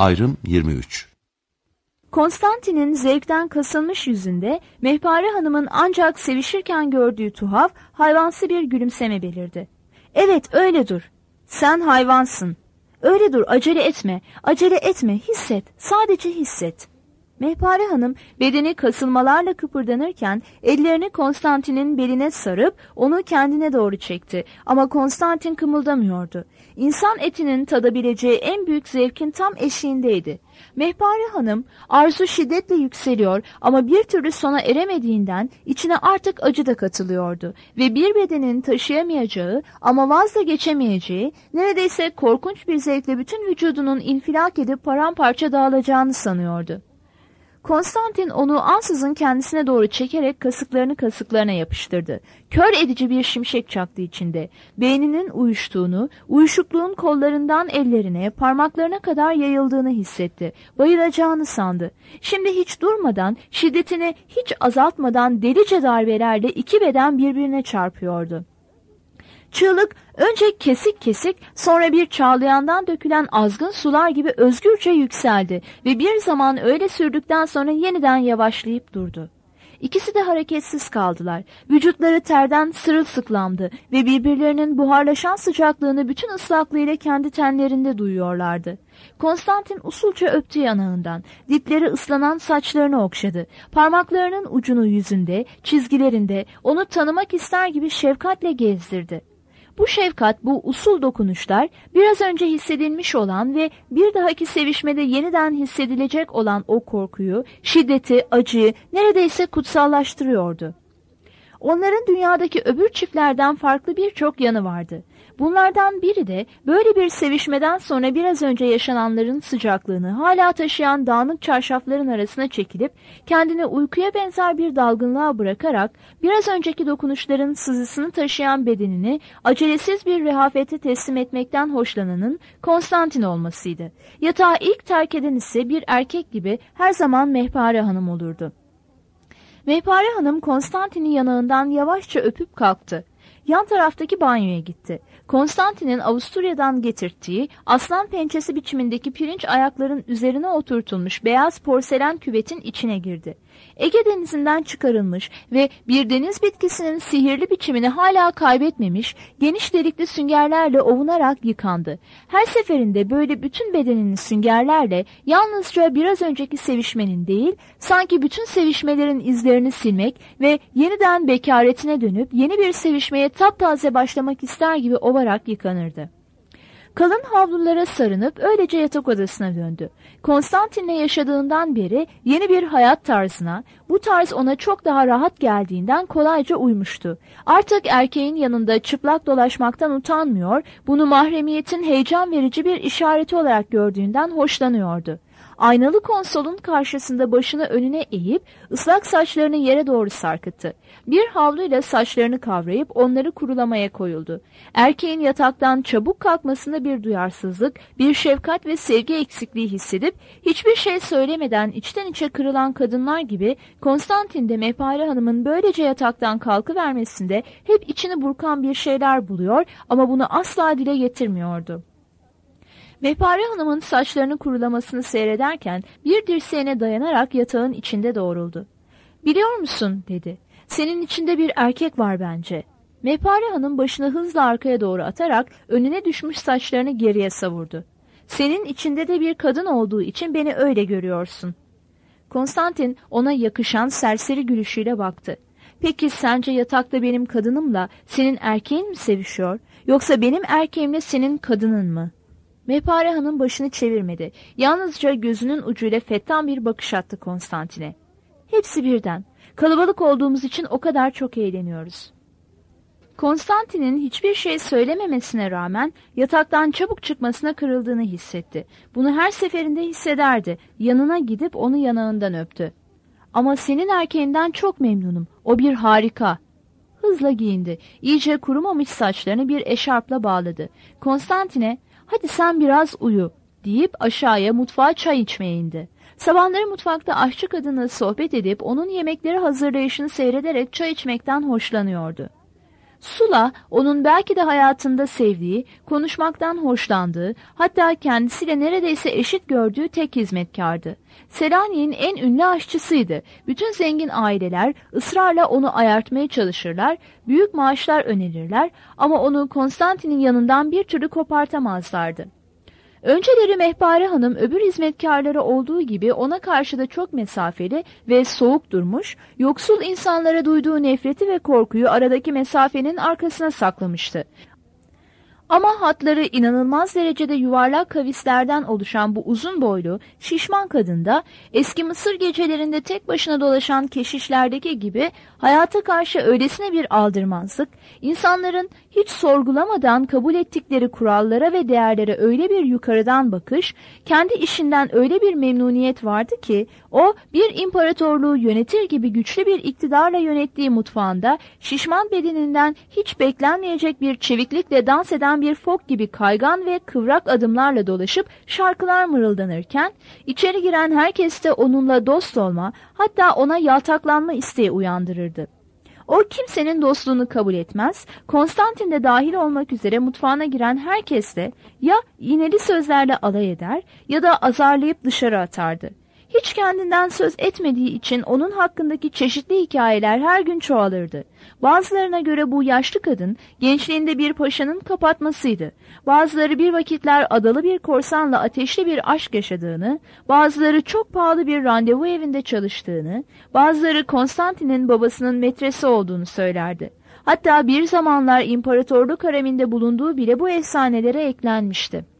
Ayrım 23. Konstantin'in zevkten kasılmış yüzünde Mehpare Hanım'ın ancak sevişirken gördüğü tuhaf, hayvansı bir gülümseme belirdi. "Evet, öyle dur. Sen hayvansın. Öyle dur, acele etme, acele etme, hisset, sadece hisset." Mehpare Hanım bedeni kasılmalarla kıpırdanırken ellerini Konstantin'in beline sarıp onu kendine doğru çekti. Ama Konstantin kımıldamıyordu. İnsan etinin tadabileceği en büyük zevkin tam eşiğindeydi. Mehpare Hanım arzu şiddetle yükseliyor ama bir türlü sona eremediğinden içine artık acı da katılıyordu. Ve bir bedenin taşıyamayacağı ama vazgeçemeyeceği, neredeyse korkunç bir zevkle bütün vücudunun infilak edip paramparça dağılacağını sanıyordu. Konstantin onu ansızın kendisine doğru çekerek kasıklarını kasıklarına yapıştırdı. Kör edici bir şimşek çaktı içinde. Beyninin uyuştuğunu, uyuşukluğun kollarından ellerine, parmaklarına kadar yayıldığını hissetti. Bayılacağını sandı. Şimdi hiç durmadan, şiddetini hiç azaltmadan delice darbelerle iki beden birbirine çarpıyordu. Çığlık önce kesik kesik, sonra bir çağlayandan dökülen azgın sular gibi özgürce yükseldi ve bir zaman öyle sürdükten sonra yeniden yavaşlayıp durdu. İkisi de hareketsiz kaldılar. Vücutları terden sırılsıklamdı ve birbirlerinin buharlaşan sıcaklığını bütün ıslaklığıyla kendi tenlerinde duyuyorlardı. Konstantin usulca öptü yanağından, dipleri ıslanan saçlarını okşadı. Parmaklarının ucunu yüzünde, çizgilerinde onu tanımak ister gibi şefkatle gezdirdi. Bu şefkat, bu usul dokunuşlar biraz önce hissedilmiş olan ve bir dahaki sevişmede yeniden hissedilecek olan o korkuyu, şiddeti, acıyı neredeyse kutsallaştırıyordu. Onların dünyadaki öbür çiftlerden farklı birçok yanı vardı. Bunlardan biri de böyle bir sevişmeden sonra biraz önce yaşananların sıcaklığını hala taşıyan dağınık çarşafların arasına çekilip kendini uykuya benzer bir dalgınlığa bırakarak biraz önceki dokunuşların sızısını taşıyan bedenini acelesiz bir rehavete teslim etmekten hoşlananın Konstantin olmasıydı. Yatağı ilk terk eden ise bir erkek gibi her zaman Mehpare Hanım olurdu. Mehpare Hanım Konstantin'in yanağından yavaşça öpüp kalktı. Yan taraftaki banyoya gitti. Konstantin'in Avusturya'dan getirttiği aslan pençesi biçimindeki pirinç ayakların üzerine oturtulmuş beyaz porselen küvetin içine girdi. Ege Denizi'nden çıkarılmış ve bir deniz bitkisinin sihirli biçimini hala kaybetmemiş, geniş delikli süngerlerle ovunarak yıkandı. Her seferinde böyle bütün bedenini süngerlerle yalnızca biraz önceki sevişmenin değil, sanki bütün sevişmelerin izlerini silmek ve yeniden bekaretine dönüp yeni bir sevişmeye taptaze başlamak ister gibi ovarak yıkanırdı. Kalın havlulara sarınıp öylece yatak odasına döndü. Konstantin'le yaşadığından beri yeni bir hayat tarzına, bu tarz ona çok daha rahat geldiğinden kolayca uymuştu. Artık erkeğin yanında çıplak dolaşmaktan utanmıyor, bunu mahremiyetin heyecan verici bir işareti olarak gördüğünden hoşlanıyordu. Aynalı konsolun karşısında başını önüne eğip ıslak saçlarını yere doğru sarkıttı. Bir havluyla saçlarını kavrayıp onları kurulamaya koyuldu. Erkeğin yataktan çabuk kalkmasında bir duyarsızlık, bir şefkat ve sevgi eksikliği hissedip hiçbir şey söylemeden içten içe kırılan kadınlar gibi Konstantin de Mehpare Hanım'ın böylece yataktan kalkıvermesinde hep içini burkan bir şeyler buluyor ama bunu asla dile getirmiyordu. Mehpare Hanım'ın saçlarını kurulamasını seyrederken bir dirseğine dayanarak yatağın içinde doğruldu. "Biliyor musun?" dedi. "Senin içinde bir erkek var bence." Mehpare Hanım başını hızla arkaya doğru atarak önüne düşmüş saçlarını geriye savurdu. "Senin içinde de bir kadın olduğu için beni öyle görüyorsun." Konstantin ona yakışan serseri gülüşüyle baktı. "Peki sence yatakta benim kadınımla senin erkeğin mi sevişiyor, yoksa benim erkeğimle senin kadının mı?" Mehpare Hanım başını çevirmedi. Yalnızca gözünün ucuyla fettan bir bakış attı Konstantin'e. "Hepsi birden. Kalabalık olduğumuz için o kadar çok eğleniyoruz." Konstantin'in hiçbir şey söylememesine rağmen yataktan çabuk çıkmasına kırıldığını hissetti. Bunu her seferinde hissederdi. Yanına gidip onu yanağından öptü. "Ama senin erkeğinden çok memnunum. O bir harika." Hızla giyindi. İyice kurumamış saçlarını bir eşarpla bağladı. Konstantin'e "Hadi sen biraz uyu," deyip aşağıya mutfağa çay içmeye indi. Sabahları mutfakta aşçı kadınla sohbet edip onun yemekleri hazırlayışını seyrederek çay içmekten hoşlanıyordu. Sula, onun belki de hayatında sevdiği, konuşmaktan hoşlandığı, hatta kendisiyle neredeyse eşit gördüğü tek hizmetkardı. Selanik'in en ünlü aşçısıydı. Bütün zengin aileler ısrarla onu ayartmaya çalışırlar, büyük maaşlar önerirler ama onu Konstantin'in yanından bir türlü kopartamazlardı. Önceleri Mehpare Hanım öbür hizmetkarları olduğu gibi ona karşı da çok mesafeli ve soğuk durmuş, yoksul insanlara duyduğu nefreti ve korkuyu aradaki mesafenin arkasına saklamıştı. Ama hatları inanılmaz derecede yuvarlak kavislerden oluşan bu uzun boylu, şişman kadında eski Mısır gecelerinde tek başına dolaşan keşişlerdeki gibi hayata karşı öylesine bir aldırmazlık, insanların hiç sorgulamadan kabul ettikleri kurallara ve değerlere öyle bir yukarıdan bakış, kendi işinden öyle bir memnuniyet vardı ki o bir imparatorluğu yönetir gibi güçlü bir iktidarla yönettiği mutfağında şişman bedeninden hiç beklenmeyecek bir çeviklikle dans eden bir fok gibi kaygan ve kıvrak adımlarla dolaşıp şarkılar mırıldanırken içeri giren herkes de onunla dost olma, hatta ona yaltaklanma isteği uyandırırdı. O kimsenin dostluğunu kabul etmez, Konstantin de dahil olmak üzere mutfağına giren herkesle ya iğneli sözlerle alay eder ya da azarlayıp dışarı atardı. Hiç kendinden söz etmediği için onun hakkındaki çeşitli hikayeler her gün çoğalırdı. Bazılarına göre bu yaşlı kadın gençliğinde bir paşanın kapatmasıydı. Bazıları bir vakitler adalı bir korsanla ateşli bir aşk yaşadığını, bazıları çok pahalı bir randevu evinde çalıştığını, bazıları Konstantin'in babasının metresi olduğunu söylerdi. Hatta bir zamanlar imparatorluk hareminde bulunduğu bile bu efsanelere eklenmişti.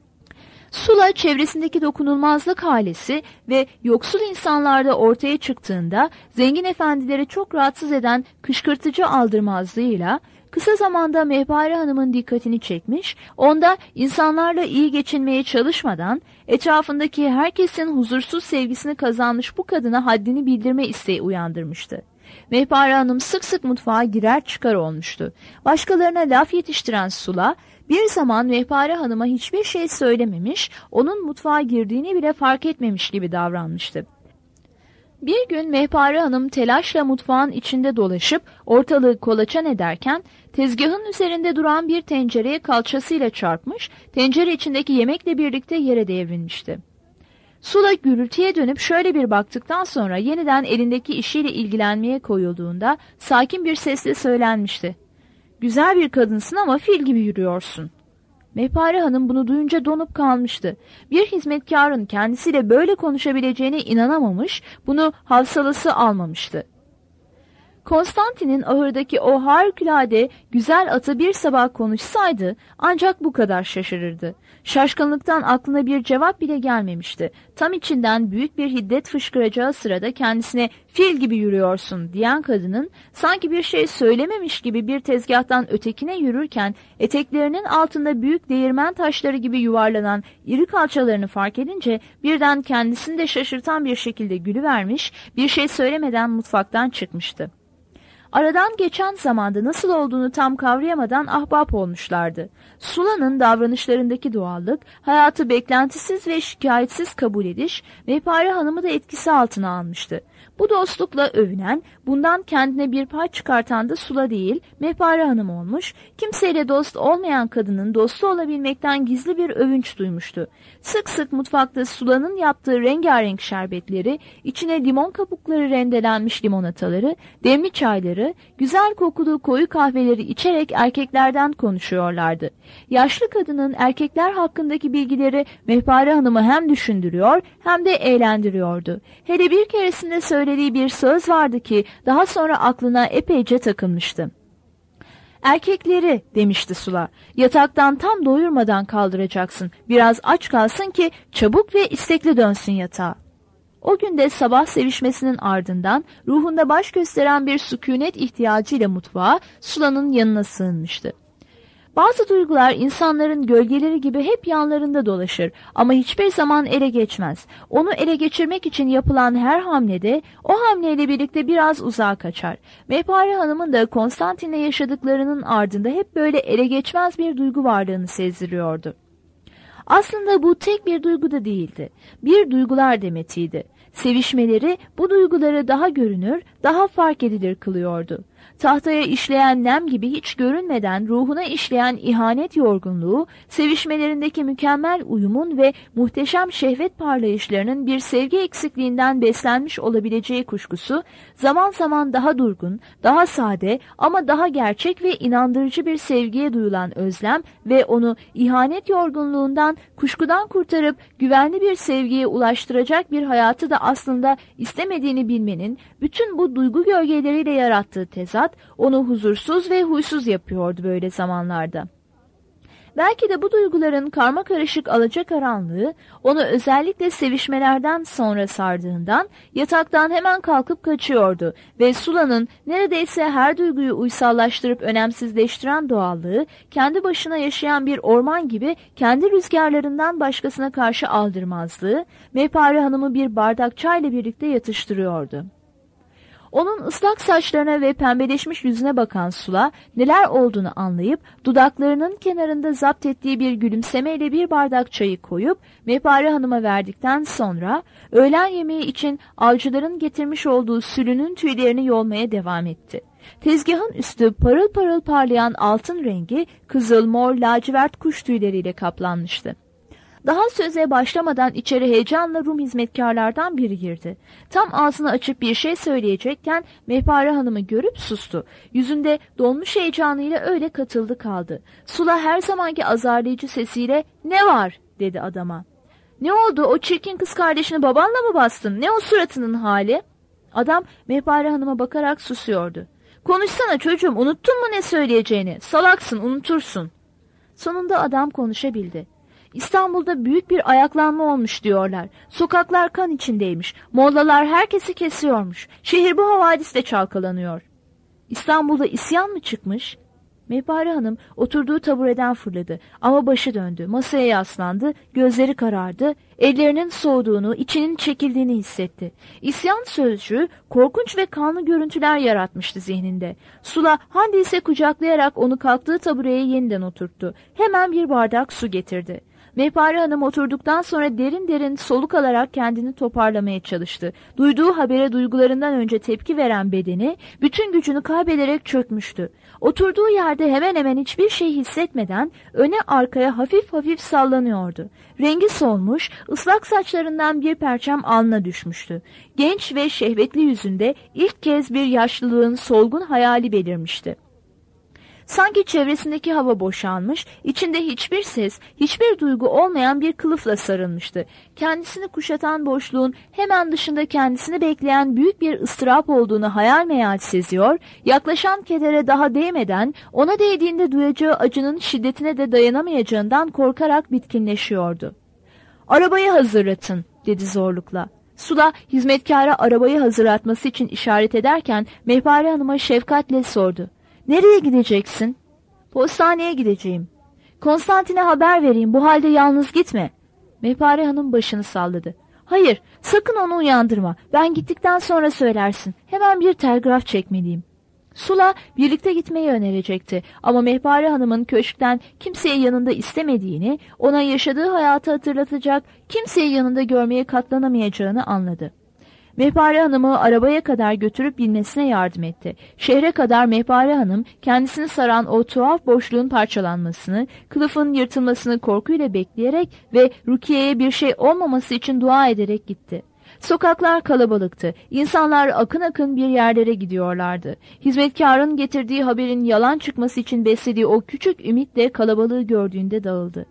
Sula çevresindeki dokunulmazlık halesi ve yoksul insanlarda ortaya çıktığında zengin efendileri çok rahatsız eden kışkırtıcı aldırmazlığıyla kısa zamanda Mehpare Hanım'ın dikkatini çekmiş, onda insanlarla iyi geçinmeye çalışmadan etrafındaki herkesin huzursuz sevgisini kazanmış bu kadına haddini bildirme isteği uyandırmıştı. Mehpare Hanım sık sık mutfağa girer çıkar olmuştu. Başkalarına laf yetiştiren Sula, bir zaman Mehpare Hanım'a hiçbir şey söylememiş, onun mutfağa girdiğini bile fark etmemiş gibi davranmıştı. Bir gün Mehpare Hanım telaşla mutfağın içinde dolaşıp ortalığı kolaçan ederken tezgahın üzerinde duran bir tencereye kalçasıyla çarpmış, tencere içindeki yemekle birlikte yere devrilmişti. Sula gürültüye dönüp şöyle bir baktıktan sonra yeniden elindeki işiyle ilgilenmeye koyulduğunda sakin bir sesle söylenmişti. "Güzel bir kadınsın ama fil gibi yürüyorsun." Mehpare Hanım bunu duyunca donup kalmıştı. Bir hizmetkarın kendisiyle böyle konuşabileceğine inanamamış, bunu havsalası almamıştı. Konstantin'in ahırdaki o harikulade güzel atı bir sabah konuşsaydı ancak bu kadar şaşırırdı. Şaşkınlıktan aklına bir cevap bile gelmemişti. Tam içinden büyük bir hiddet fışkıracağı sırada kendisine "fil gibi yürüyorsun" diyen kadının sanki bir şey söylememiş gibi bir tezgahtan ötekine yürürken eteklerinin altında büyük değirmen taşları gibi yuvarlanan iri kalçalarını fark edince birden kendisini de şaşırtan bir şekilde gülüvermiş, bir şey söylemeden mutfaktan çıkmıştı. Aradan geçen zamanda nasıl olduğunu tam kavrayamadan ahbap olmuşlardı. Sula'nın davranışlarındaki doğallık, hayatı beklentisiz ve şikayetsiz kabul ediş, Mehpare Hanım'ı da etkisi altına almıştı. Bu dostlukla övünen, bundan kendine bir pay çıkartan da Sula değil, Mehpare Hanım olmuş, kimseyle dost olmayan kadının dostu olabilmekten gizli bir övünç duymuştu. Sık sık mutfakta Sula'nın yaptığı rengarenk şerbetleri, içine limon kabukları rendelenmiş limonataları, demli çayları, güzel kokulu koyu kahveleri içerek erkeklerden konuşuyorlardı. Yaşlı kadının erkekler hakkındaki bilgileri Mehpare Hanım'ı hem düşündürüyor hem de eğlendiriyordu. Hele bir keresinde söylediği bir söz vardı ki daha sonra aklına epeyce takılmıştı. "Erkekleri," demişti Sula, "yataktan tam doyurmadan kaldıracaksın. Biraz aç kalsın ki çabuk ve istekli dönsün yatağa." O gün de sabah sevişmesinin ardından ruhunda baş gösteren bir sükunet ihtiyacıyla mutfağa Sula'nın yanına sığınmıştı. Bazı duygular insanların gölgeleri gibi hep yanlarında dolaşır ama hiçbir zaman ele geçmez. Onu ele geçirmek için yapılan her hamlede o hamleyle birlikte biraz uzağa kaçar. Mehpare Hanım'ın da Konstantin'le yaşadıklarının ardında hep böyle ele geçmez bir duygu varlığını sezdiriyordu. Aslında bu tek bir duygu da değildi. Bir duygular demetiydi. Sevişmeleri bu duyguları daha görünür, daha fark edilir kılıyordu. Tahtaya işleyen nem gibi hiç görünmeden ruhuna işleyen ihanet yorgunluğu, sevişmelerindeki mükemmel uyumun ve muhteşem şehvet parlayışlarının bir sevgi eksikliğinden beslenmiş olabileceği kuşkusu, zaman zaman daha durgun, daha sade ama daha gerçek ve inandırıcı bir sevgiye duyulan özlem ve onu ihanet yorgunluğundan, kuşkudan kurtarıp güvenli bir sevgiye ulaştıracak bir hayatı da aslında istemediğini bilmenin bütün bu duygu gölgeleriyle yarattığı tezat onu huzursuz ve huysuz yapıyordu böyle zamanlarda. Belki de bu duyguların karmakarışık alacakaranlığı onu özellikle sevişmelerden sonra sardığından yataktan hemen kalkıp kaçıyordu ve Sula'nın neredeyse her duyguyu uysallaştırıp önemsizleştiren doğallığı kendi başına yaşayan bir orman gibi kendi rüzgarlarından başkasına karşı aldırmazlığı Mehpare Hanım'ı bir bardak çayla birlikte yatıştırıyordu. Onun ıslak saçlarına ve pembeleşmiş yüzüne bakan Sula neler olduğunu anlayıp dudaklarının kenarında zapt ettiği bir gülümsemeyle bir bardak çayı koyup Mehpare Hanım'a verdikten sonra öğlen yemeği için avcıların getirmiş olduğu sülünün tüylerini yolmaya devam etti. Tezgahın üstü parıl parıl parlayan altın rengi kızıl, mor, lacivert kuş tüyleriyle kaplanmıştı. Daha söze başlamadan içeri heyecanla Rum hizmetkarlardan biri girdi. Tam ağzını açıp bir şey söyleyecekken Mehpare Hanım'ı görüp sustu. Yüzünde donmuş heyecanıyla öyle katıldı kaldı. Sula her zamanki azarlayıcı sesiyle "Ne var?" dedi adama. "Ne oldu? O çirkin kız kardeşini babanla mı bastın? Ne o suratının hali?" Adam Mehpare Hanım'a bakarak susuyordu. "Konuşsana çocuğum, unuttun mu ne söyleyeceğini? Salaksın, unutursun." Sonunda adam konuşabildi. "İstanbul'da büyük bir ayaklanma olmuş diyorlar. Sokaklar kan içindeymiş. Mollalar herkesi kesiyormuş. Şehir bu havadisle çalkalanıyor." "İstanbul'da isyan mı çıkmış?" Mehpare Hanım oturduğu tabureden fırladı ama başı döndü. Masaya yaslandı, gözleri karardı, ellerinin soğuduğunu, içinin çekildiğini hissetti. İsyan sözcüğü korkunç ve kanlı görüntüler yaratmıştı zihninde. Sula Handis'e kucaklayarak onu kalktığı tabureye yeniden oturttu. Hemen bir bardak su getirdi. Mehpare Hanım oturduktan sonra derin derin soluk alarak kendini toparlamaya çalıştı. Duyduğu habere duygularından önce tepki veren bedeni bütün gücünü kaybederek çökmüştü. Oturduğu yerde hemen hemen hiçbir şey hissetmeden öne arkaya hafif hafif sallanıyordu. Rengi solmuş, ıslak saçlarından bir perçem alnına düşmüştü. Genç ve şehvetli yüzünde ilk kez bir yaşlılığın solgun hayali belirmişti. Sanki çevresindeki hava boşalmış, içinde hiçbir ses, hiçbir duygu olmayan bir kılıfla sarılmıştı. Kendisini kuşatan boşluğun hemen dışında kendisini bekleyen büyük bir ıstırap olduğunu hayal meyal seziyor, yaklaşan kedere daha değmeden ona değdiğinde duyacağı acının şiddetine de dayanamayacağından korkarak bitkinleşiyordu. "Arabayı hazırlatın," dedi zorlukla. Sula hizmetkâra arabayı hazırlatması için işaret ederken Mehpare Hanım'a şefkatle sordu. "Nereye gideceksin?" "Postaneye gideceğim." "Konstantin'e haber vereyim, bu halde yalnız gitme." Mehpare Hanım başını salladı. "Hayır, sakın onu uyandırma. Ben gittikten sonra söylersin. Hemen bir telgraf çekmeliyim." Sula birlikte gitmeyi önerecekti ama Mehpare Hanım'ın köşkten kimseyi yanında istemediğini, ona yaşadığı hayatı hatırlatacak kimseyi yanında görmeye katlanamayacağını anladı. Mehpare Hanım'ı arabaya kadar götürüp binmesine yardım etti. Şehre kadar Mehpare Hanım kendisini saran o tuhaf boşluğun parçalanmasını, kılıfın yırtılmasını korkuyla bekleyerek ve Rukiye'ye bir şey olmaması için dua ederek gitti. Sokaklar kalabalıktı. İnsanlar akın akın bir yerlere gidiyorlardı. Hizmetkarın getirdiği haberin yalan çıkması için beslediği o küçük ümit de kalabalığı gördüğünde dağıldı.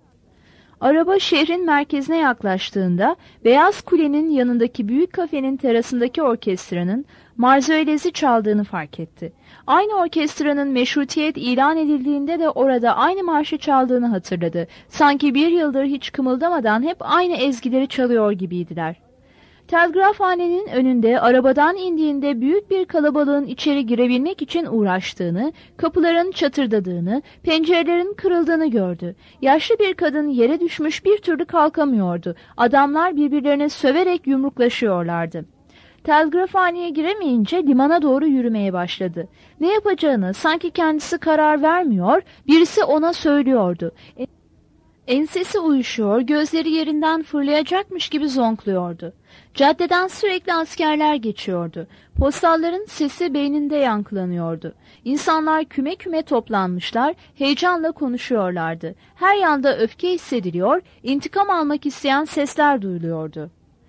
Araba şehrin merkezine yaklaştığında Beyaz Kule'nin yanındaki büyük kafenin terasındaki orkestranın Marseillais'i çaldığını fark etti. Aynı orkestranın meşrutiyet ilan edildiğinde de orada aynı marşı çaldığını hatırladı. Sanki bir yıldır hiç kımıldamadan hep aynı ezgileri çalıyor gibiydiler. Telgrafhanenin önünde arabadan indiğinde büyük bir kalabalığın içeri girebilmek için uğraştığını, kapıların çatırdadığını, pencerelerin kırıldığını gördü. Yaşlı bir kadın yere düşmüş bir türlü kalkamıyordu. Adamlar birbirlerine söverek yumruklaşıyorlardı. Telgrafhaneye giremeyince limana doğru yürümeye başladı. Ne yapacağını sanki kendisi karar vermiyor, birisi ona söylüyordu. Ensesi uyuşuyor, gözleri yerinden fırlayacakmış gibi zonkluyordu. Caddeden sürekli askerler geçiyordu. Postalların sesi beyninde yankılanıyordu. İnsanlar küme küme toplanmışlar, heyecanla konuşuyorlardı. Her yanda öfke hissediliyor, intikam almak isteyen sesler duyuluyordu.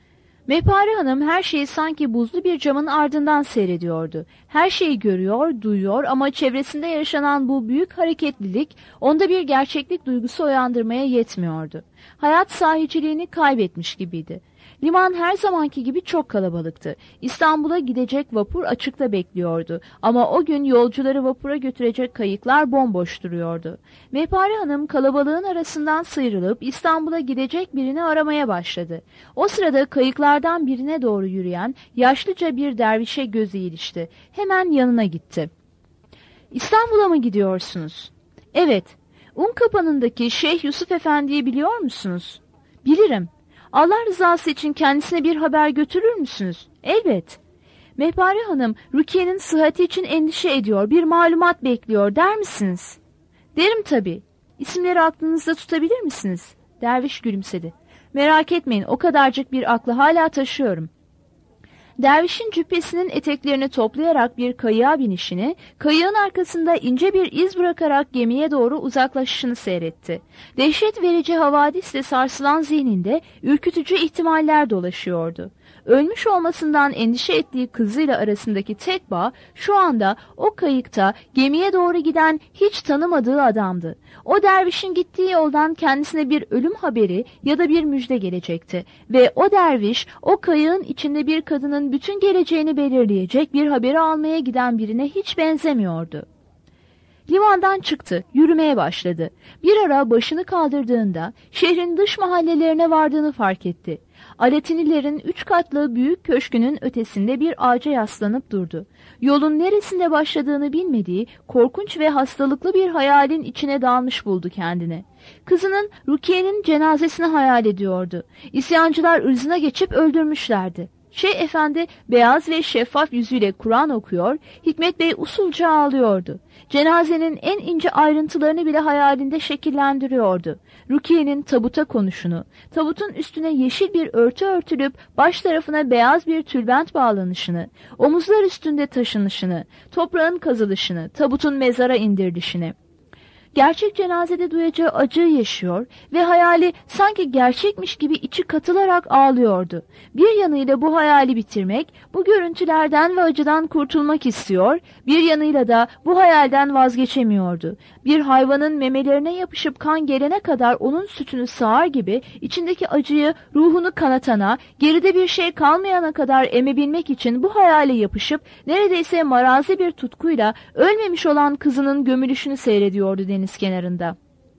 Mehpare Hanım her şeyi sanki buzlu bir camın ardından seyrediyordu. Her şeyi görüyor, duyuyor ama çevresinde yaşanan bu büyük hareketlilik onda bir gerçeklik duygusu uyandırmaya yetmiyordu. Hayat sahiciliğini kaybetmiş gibiydi. Liman her zamanki gibi çok kalabalıktı. İstanbul'a gidecek vapur açıkta bekliyordu. Ama o gün yolcuları vapura götürecek kayıklar bomboş duruyordu. Mehpare Hanım kalabalığın arasından sıyrılıp İstanbul'a gidecek birini aramaya başladı. O sırada kayıklardan birine doğru yürüyen yaşlıca bir dervişe gözü ilişti. Hemen yanına gitti. "İstanbul'a mı gidiyorsunuz?" "Evet." "Unkapanı'ndaki Şeyh Yusuf Efendi'yi biliyor musunuz?" "Bilirim." "Allah rızası için kendisine bir haber götürür müsünüz?" "Elbet." "Mehpare Hanım, Rukiye'nin sıhhati için endişe ediyor, bir malumat bekliyor der misiniz?" "Derim tabii." "İsimleri aklınızda tutabilir misiniz?" Derviş gülümsedi. "Merak etmeyin, o kadarcık bir aklı hala taşıyorum." Dervişin cübbesinin eteklerini toplayarak bir kayığa binişini, kayığın arkasında ince bir iz bırakarak gemiye doğru uzaklaşışını seyretti. Dehşet verici havadisle sarsılan zihninde ürkütücü ihtimaller dolaşıyordu. Ölmüş olmasından endişe ettiği kızıyla arasındaki tek bağ şu anda o kayıkta gemiye doğru giden hiç tanımadığı adamdı. O dervişin gittiği yoldan kendisine bir ölüm haberi ya da bir müjde gelecekti ve o derviş o kayığın içinde bir kadının bütün geleceğini belirleyecek bir haberi almaya giden birine hiç benzemiyordu. Limandan çıktı, yürümeye başladı. Bir ara başını kaldırdığında şehrin dış mahallelerine vardığını fark etti. Aletinilerin 3 katlı büyük köşkünün ötesinde bir ağaca yaslanıp durdu. Yolun neresinde başladığını bilmediği korkunç ve hastalıklı bir hayalin içine dalmış buldu kendini. Kızının Rukiye'nin cenazesini hayal ediyordu. İsyancılar ırzına geçip öldürmüşlerdi. Şeyh Efendi beyaz ve şeffaf yüzüyle Kur'an okuyor, Hikmet Bey usulca ağlıyordu. Cenazenin en ince ayrıntılarını bile hayalinde şekillendiriyordu. Rukiye'nin tabuta konuşunu, tabutun üstüne yeşil bir örtü örtülüp baş tarafına beyaz bir tülbent bağlanışını, omuzlar üstünde taşınışını, toprağın kazılışını, tabutun mezara indirilişini. Gerçek cenazede duyacağı acıyı yaşıyor ve hayali sanki gerçekmiş gibi içi katılarak ağlıyordu. Bir yanıyla bu hayali bitirmek, bu görüntülerden ve acıdan kurtulmak istiyor, bir yanıyla da bu hayalden vazgeçemiyordu. Bir hayvanın memelerine yapışıp kan gelene kadar onun sütünü sağar gibi içindeki acıyı ruhunu kanatana, geride bir şey kalmayana kadar emebilmek için bu hayale yapışıp neredeyse marazi bir tutkuyla ölmemiş olan kızının gömülüşünü seyrediyordu deniz kenarında.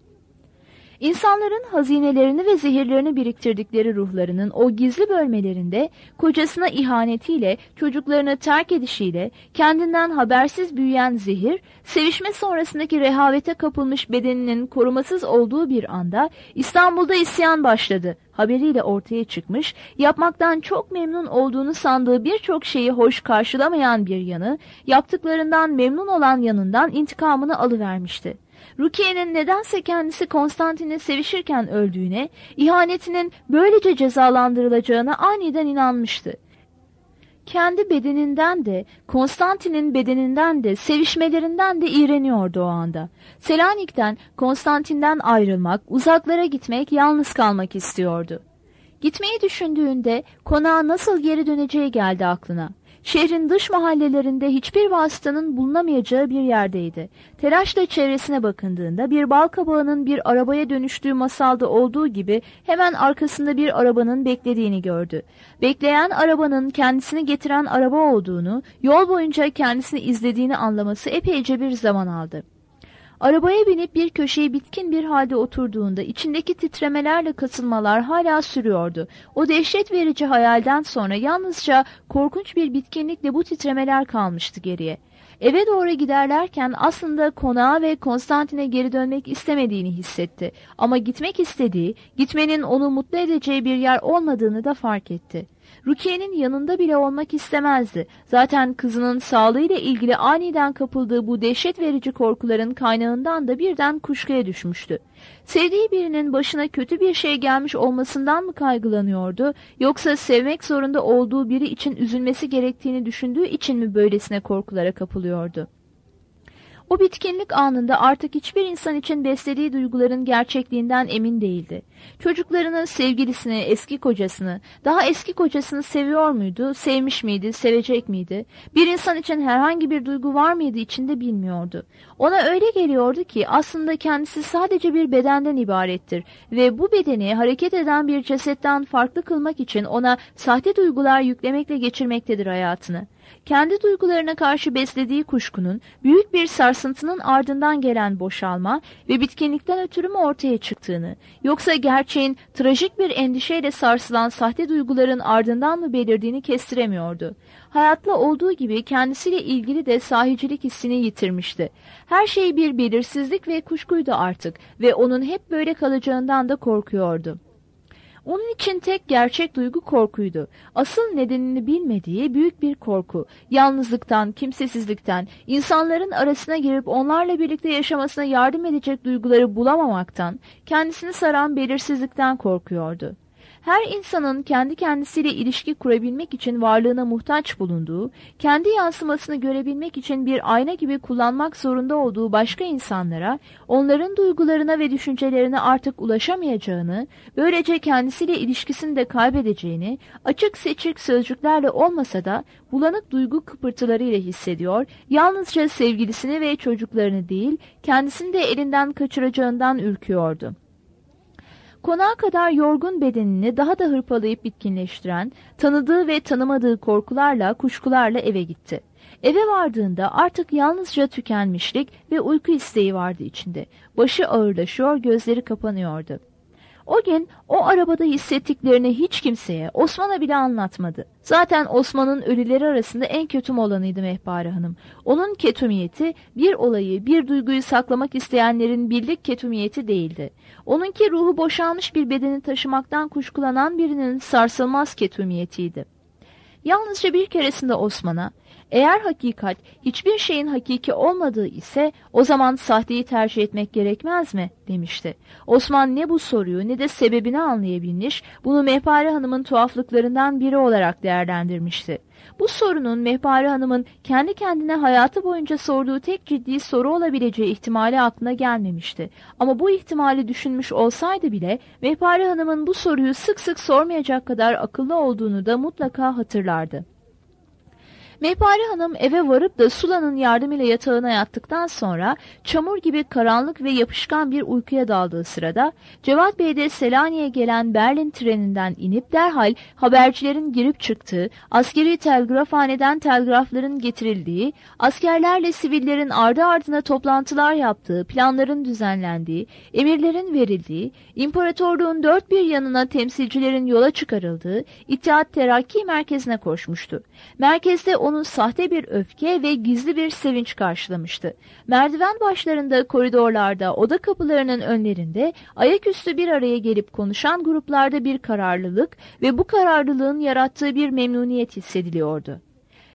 İnsanların hazinelerini ve zehirlerini biriktirdikleri ruhlarının o gizli bölmelerinde kocasına ihanetiyle, çocuklarını terk edişiyle kendinden habersiz büyüyen zehir, sevişme sonrasındaki rehavete kapılmış bedeninin korumasız olduğu bir anda İstanbul'da isyan başladı haberiyle ortaya çıkmış, yapmaktan çok memnun olduğunu sandığı birçok şeyi hoş karşılamayan bir yanı, yaptıklarından memnun olan yanından intikamını alıvermişti. Rukiye'nin nedense kendisi Konstantin'le sevişirken öldüğüne, ihanetinin böylece cezalandırılacağına aniden inanmıştı. Kendi bedeninden de, Konstantin'in bedeninden de, sevişmelerinden de iğreniyordu o anda. Selanik'ten, Konstantin'den ayrılmak, uzaklara gitmek, yalnız kalmak istiyordu. Gitmeyi düşündüğünde konağa nasıl geri döneceği geldi aklına. Şehrin dış mahallelerinde hiçbir vasıtanın bulunamayacağı bir yerdeydi. Telaşla çevresine bakındığında bir balkabağının bir arabaya dönüştüğü masalda olduğu gibi hemen arkasında bir arabanın beklediğini gördü. Bekleyen arabanın kendisini getiren araba olduğunu, yol boyunca kendisini izlediğini anlaması epeyce bir zaman aldı. Arabaya binip bir köşeye bitkin bir halde oturduğunda içindeki titremelerle kasılmalar hala sürüyordu. O dehşet verici hayalden sonra yalnızca korkunç bir bitkinlikle bu titremeler kalmıştı geriye. Eve doğru giderlerken aslında konağa ve Konstantin'e geri dönmek istemediğini hissetti. Ama gitmek istediği, gitmenin onu mutlu edeceği bir yer olmadığını da fark etti. Rukiye'nin yanında bile olmak istemezdi. Zaten kızının sağlığıyla ilgili aniden kapıldığı bu dehşet verici korkuların kaynağından da birden kuşkuya düşmüştü. Sevdiği birinin başına kötü bir şey gelmiş olmasından mı kaygılanıyordu, yoksa sevmek zorunda olduğu biri için üzülmesi gerektiğini düşündüğü için mi böylesine korkulara kapılıyordu? O bitkinlik anında artık hiçbir insan için beslediği duyguların gerçekliğinden emin değildi. Çocuklarını, sevgilisini, eski kocasını, daha eski kocasını seviyor muydu, sevmiş miydi, sevecek miydi? Bir insan için herhangi bir duygu var mıydı içinde bilmiyordu. Ona öyle geliyordu ki aslında kendisi sadece bir bedenden ibarettir ve bu bedeni hareket eden bir cesetten farklı kılmak için ona sahte duygular yüklemekle geçirmektedir hayatını. Kendi duygularına karşı beslediği kuşkunun, büyük bir sarsıntının ardından gelen boşalma ve bitkinlikten ötürü mü ortaya çıktığını, yoksa gerçeğin trajik bir endişeyle sarsılan sahte duyguların ardından mı belirdiğini kestiremiyordu. Hayatla olduğu gibi kendisiyle ilgili de sahicilik hissini yitirmişti. Her şey bir belirsizlik ve kuşkuydu artık ve onun hep böyle kalacağından da korkuyordu. Onun için tek gerçek duygu korkuydu. Asıl nedenini bilmediği büyük bir korku, yalnızlıktan, kimsesizlikten, insanların arasına girip onlarla birlikte yaşamasına yardım edecek duyguları bulamamaktan, kendisini saran belirsizlikten korkuyordu. Her insanın kendi kendisiyle ilişki kurabilmek için varlığına muhtaç bulunduğu, kendi yansımasını görebilmek için bir ayna gibi kullanmak zorunda olduğu başka insanlara, onların duygularına ve düşüncelerine artık ulaşamayacağını, böylece kendisiyle ilişkisini de kaybedeceğini, açık seçik sözcüklerle olmasa da bulanık duygu kıpırtılarıyla hissediyor, yalnızca sevgilisini ve çocuklarını değil, kendisini de elinden kaçıracağından ürküyordu. Konağa kadar yorgun bedenini daha da hırpalayıp bitkinleştiren, tanıdığı ve tanımadığı korkularla, kuşkularla eve gitti. Eve vardığında artık yalnızca tükenmişlik ve uyku isteği vardı içinde. Başı ağırlaşıyor, gözleri kapanıyordu. O gün o arabada hissettiklerini hiç kimseye, Osman'a bile anlatmadı. Zaten Osman'ın ölüleri arasında en kötü olanıydı Mehpare Hanım. Onun ketumiyeti bir olayı, bir duyguyu saklamak isteyenlerin birlik ketumiyeti değildi. Onunki ruhu boşalmış bir bedeni taşımaktan kuşkulanan birinin sarsılmaz ketumiyetiydi. Yalnızca bir keresinde Osman'a, eğer hakikat hiçbir şeyin hakiki olmadığı ise o zaman sahteyi tercih etmek gerekmez mi demişti. Osman ne bu soruyu ne de sebebini anlayabilmiş, bunu Mehpare Hanım'ın tuhaflıklarından biri olarak değerlendirmişti. Bu sorunun Mehpare Hanım'ın kendi kendine hayatı boyunca sorduğu tek ciddi soru olabileceği ihtimali aklına gelmemişti. Ama bu ihtimali düşünmüş olsaydı bile Mehpare Hanım'ın bu soruyu sık sık sormayacak kadar akıllı olduğunu da mutlaka hatırlardı. Mehpare Hanım eve varıp da Sula'nın yardımıyla yatağına yattıktan sonra çamur gibi karanlık ve yapışkan bir uykuya daldığı sırada Cevat Bey de Selanik'e gelen Berlin treninden inip derhal habercilerin girip çıktığı, askeri telgrafhaneden telgrafların getirildiği, askerlerle sivillerin ardı ardına toplantılar yaptığı, planların düzenlendiği, emirlerin verildiği, imparatorluğun dört bir yanına temsilcilerin yola çıkarıldığı İttihat Terakki merkezine koşmuştu. Merkezde onun sahte bir öfke ve gizli bir sevinç karşılamıştı. Merdiven başlarında, koridorlarda, oda kapılarının önlerinde, ayaküstü bir araya gelip konuşan gruplarda bir kararlılık ve bu kararlılığın yarattığı bir memnuniyet hissediliyordu.